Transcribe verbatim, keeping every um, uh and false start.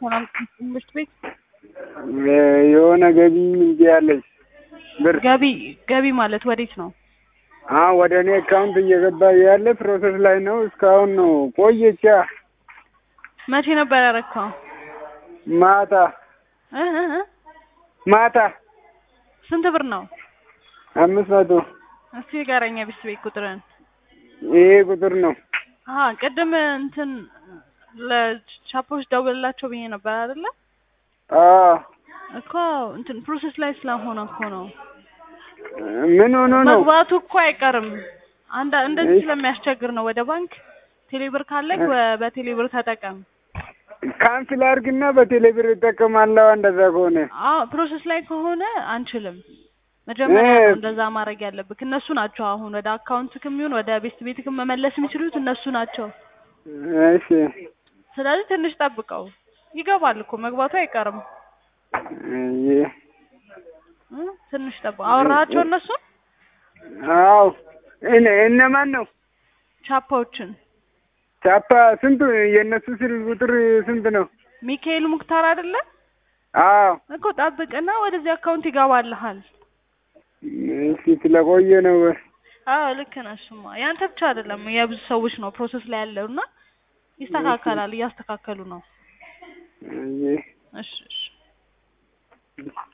ሰላም ትምህርት ቤት የሆነ ገቢ እንዲያለኝ ብር ገቢ ገቢ ማለት ወዴት ነው? አዎ ወደ እኔ አካውንት እየገባ ያለ ፕሮሰስ ላይ ነው። እስካሁን ነው ቆየቻ። መቼ ነበር ያረካው? ማታ እ እ ማታ ስንት ብር ነው? አምስት መቶ እስቲ ጋራኛ ቢስ ቤት ቁጥርን ይሄ ቁጥር ነው። አሃ ቅድም እንትን ለቻፖች ደውልላቸው ብዬ ነበር አይደለ? አዎ እኮ እንትን ፕሮሰስ ላይ ስለሆነ እኮ ነው። ምን ሆኖ ነው? መግባቱ እኮ አይቀርም። አንድ እንደዚህ ስለሚያስቸግር ነው። ወደ ባንክ ቴሌብር ካለክ በቴሌብር ተጠቀም። ካንስል አድርግና በቴሌብር እጠቀማለሁ። እንደዛ ከሆነ አዎ ፕሮሰስ ላይ ከሆነ አንችልም። መጀመሪያ ነው እንደዛ ማድረግ ያለብክ። እነሱ ናቸው አሁን ወደ አካውንትክም ይሁን ወደ ቤት ቤትክም መመለስ የሚችሉት እነሱ ናቸው። እሺ ስለዚህ ትንሽ ጠብቀው። ይገባል እኮ መግባቱ አይቀርም። እይ እ ትንሽ ጠብቀው። አወራቸው እነሱ? አዎ እነ እነማን ነው? ቻፓዎችን ቻፓ ስንት የነሱ ስልክ ቁጥር ስንት ነው? ሚካኤል ሙክታር አይደለ? አዎ እኮ ጠብቅና ወደዚህ አካውንት ይገባልሃል። እሺ ስለቆየ ነው። አዎ ልክ ነህ። እሱማ ያንተ ብቻ አይደለም የብዙ ሰዎች ነው ፕሮሰስ ላይ ያለውና ይስተካከላል። እያስተካከሉ ነው። እይ እሺ እሺ